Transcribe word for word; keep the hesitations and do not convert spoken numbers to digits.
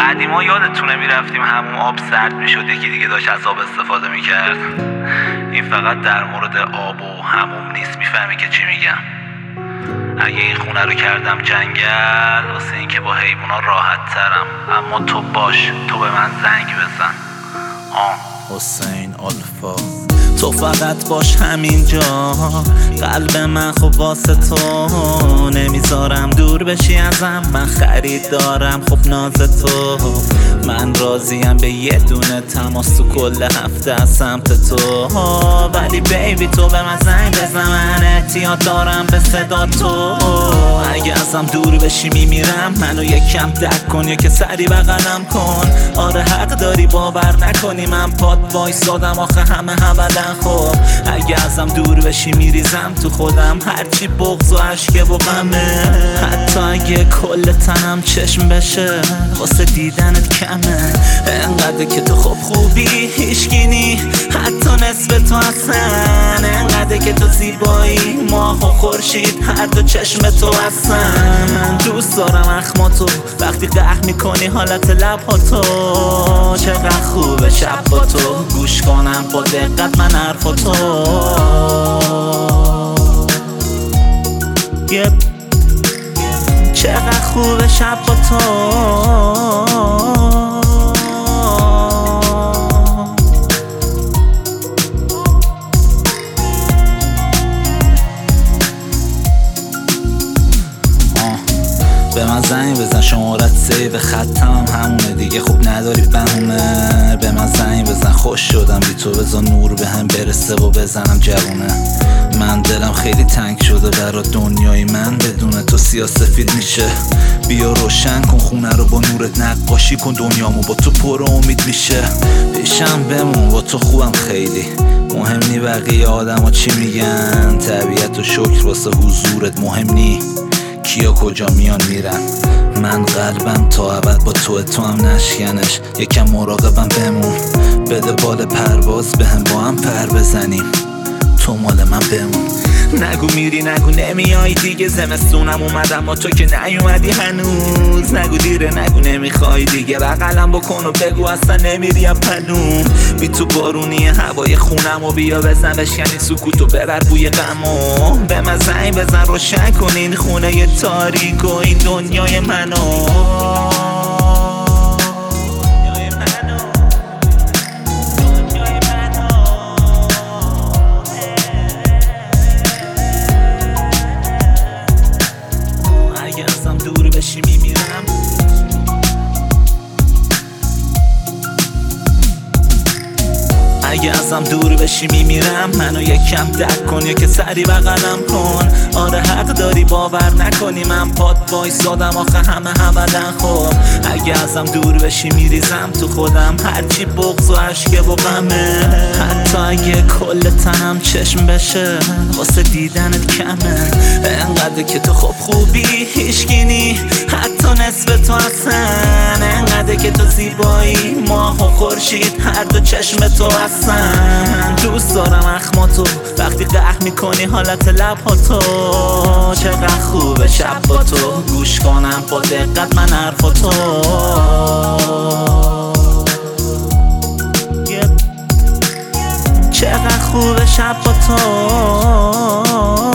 قدیما یادتونه میرفتیم همون آب سرد میشد یکی دیگه داشت از آب استفاده میکرد. این فقط در مورد آب و حموم نیست، میفهمی که چی میگم؟ اگه این خونه رو کردم جنگل واسه این که با حیوونا راحت ترم، اما تو باش، تو به من زنگ بزن. آه حسین آلفا، تو فقط باش همینجا، قلب من خب واسه تو، نمیذارم دور بشی ازم، من خرید دارم خب ناز تو، من راضیم به یه دونه تماس تو کل هفته از سمت تو، ولی بیبی تو به من زنگ بزن، من احتیاط دارم به صدا تو، اگه ازم دور بشی میمیرم، منو یکم دک کن یا که سری بغلم کن، آره حق داری باور نکنی من پات وایسادم آخه همه همدن، خب اگه ازم دور بشی میریزم تو خودم، هرچی بغض و عشق و غمه، حتی اگه کل تنم چشم بشه واسه دیدنت کمه، انقدر که تو خوب خوبی هیشگینی، حتی نصف تو هستن، انقدر که تو زیبایی ماه و خورشید هر دو چشم تو هستن، من دوست دارم اخماتو وقتی قهر میکنی حالت لبها تو، چقدر خوبه شب با تو گوش کنم با دقت من حرفا تو، yep. چقدر خوبه شب با تو، به من زنگ بزن شمارت سیو خطم همونه دیگه، خوب نداری بهونه، به من زنگ بزن خوش شدم بی تو، بزن نور به هم برسه و بزنم جوونه، من دلم خیلی تنگ شده برا دنیای من بدون تو سیاه سفید میشه، بیا روشن کن خونه رو با نورت، نقاشی کن دنیامو با تو پر امید میشه، پیشم بمون با تو خوبم خیلی، مهم نی بقیه آدم ها چی میگن، طبیعت و شکر واسه حضورت مهم نی کیا کجا میان میرن، من قلبم تا ابد با تو، تو هم نشکنش، یکم مراقبم بمون، بده بال پرواز بهم با هم پر بزنیم، تو مال من بمون، نگو میری نگو نمیای دیگه، زمستونم اومد اما تو که نیومدی هنوز، نگو دیره نگو نمیخوای دیگه، بغلم بکن و بگو اصلا نمیری پلوم، بی تو بارونی هوای خونم و بیا بزن بشکنی سکوتو ببر بوی غمو، به من زنگ بزن روشن کن این خونه تاریک و این دنیای منو، دور بشی میمیرم، اگه ازم دور بشی میمیرم، منو یکم دک کن یا که سری بغلم کن، آره حق داری باور نکنی من پات وایسادم آخه همه همدن، خب اگه ازم دور بشی میریزم تو خودم، هرچی بغض و عشق و غمه، حتی اگه کل تنم چشم بشه واسه دیدنت کمه، انقدر که تو خوب خوبی هیشگینی، حتی نصف تو هستن، انقدر که تو زیبایی ماه و خورشید هر دو چشم تو هستن، من دوست دارم اخماتو وقتی قهر میکنی حالت لبها تو، چقدر خوبه شب با تو گوش کنم با دقت من حرفا تو، چقدر خوبه شب با تو.